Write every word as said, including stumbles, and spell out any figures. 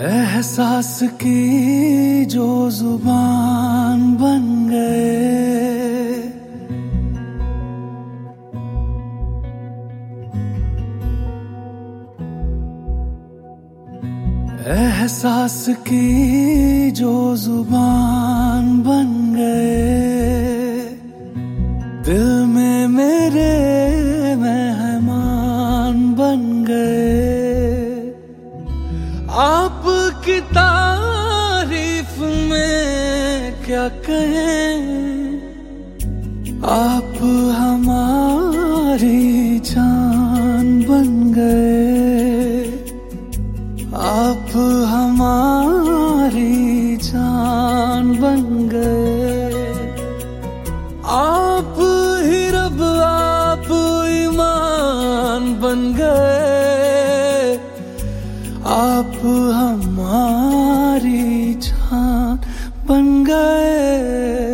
एहसास की जो जुबान बन गए, एहसास की जो जुबान बन गए, दिल में मेरे मेहमान बन गए। आपकी तारीफ में क्या कहें, आप हमारी जान बन गए, आप हमारी जान बन गए। आप ही रब आप ईमान बन गए, आप हमारी जान बन गए।